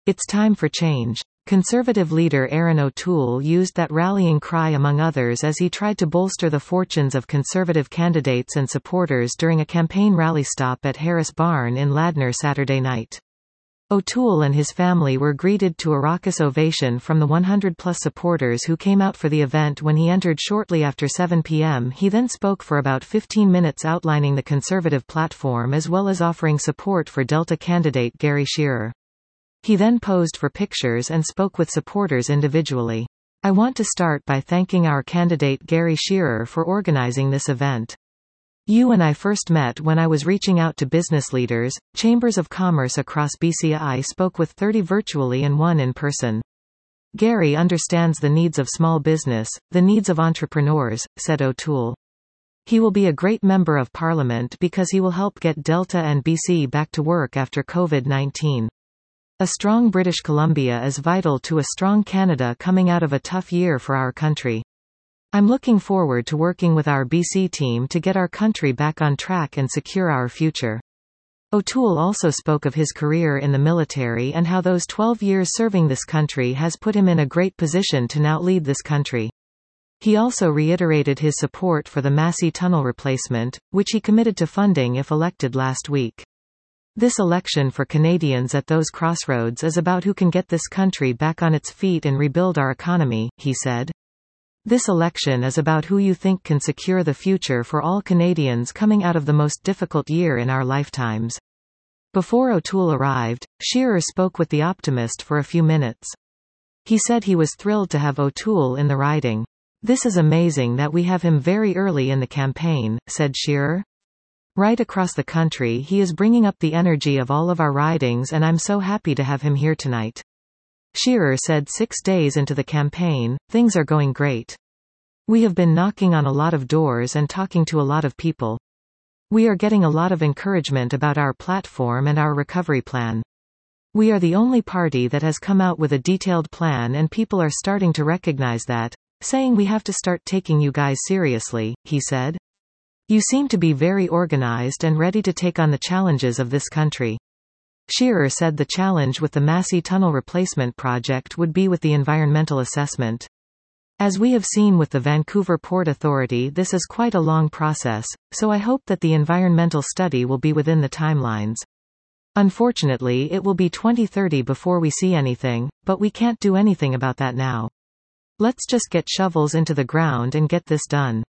It's time for change. Conservative leader Erin O'Toole used that rallying cry among others as he tried to bolster the fortunes of Conservative candidates and supporters during a campaign rally stop at Harris Barn in Ladner Saturday night. O'Toole and his family were greeted to a raucous ovation from the 100-plus supporters who came out for the event when he entered shortly after 7 p.m. He then spoke for about 15 minutes outlining the Conservative platform as well as offering support for Delta candidate Gary Shearer. He then posed for pictures and spoke with supporters individually. "I want to start by thanking our candidate Gary Shearer for organizing this event. You and I first met when I was reaching out to business leaders, chambers of commerce across BC. I spoke with 30 virtually and 1 in person. Gary understands the needs of small business, the needs of entrepreneurs," said O'Toole. "He will be a great member of parliament because he will help get Delta and BC back to work after COVID-19. A strong British Columbia is vital to a strong Canada coming out of a tough year for our country. I'm looking forward to working with our BC team to get our country back on track and secure our future." O'Toole also spoke of his career in the military and how those 12 years serving this country has put him in a great position to now lead this country. He also reiterated his support for the Massey Tunnel replacement, which he committed to funding if elected last week. "This election for Canadians at those crossroads is about who can get this country back on its feet and rebuild our economy," he said. "This election is about who you think can secure the future for all Canadians coming out of the most difficult year in our lifetimes." Before O'Toole arrived, Shearer spoke with the Optimist for a few minutes. He said he was thrilled to have O'Toole in the riding. "This is amazing that we have him very early in the campaign," said Shearer. "Right across the country he is bringing up the energy of all of our ridings and I'm so happy to have him here tonight." Shearer said 6 days into the campaign, "Things are going great. We have been knocking on a lot of doors and talking to a lot of people. We are getting a lot of encouragement about our platform and our recovery plan. We are the only party that has come out with a detailed plan and people are starting to recognize that, saying we have to start taking you guys seriously," he said. "You seem to be very organized and ready to take on the challenges of this country." Shearer said the challenge with the Massey Tunnel replacement project would be with the environmental assessment. "As we have seen with the Vancouver Port Authority, this is quite a long process, so I hope that the environmental study will be within the timelines. Unfortunately it will be 2030 before we see anything, but we can't do anything about that now. Let's just get shovels into the ground and get this done."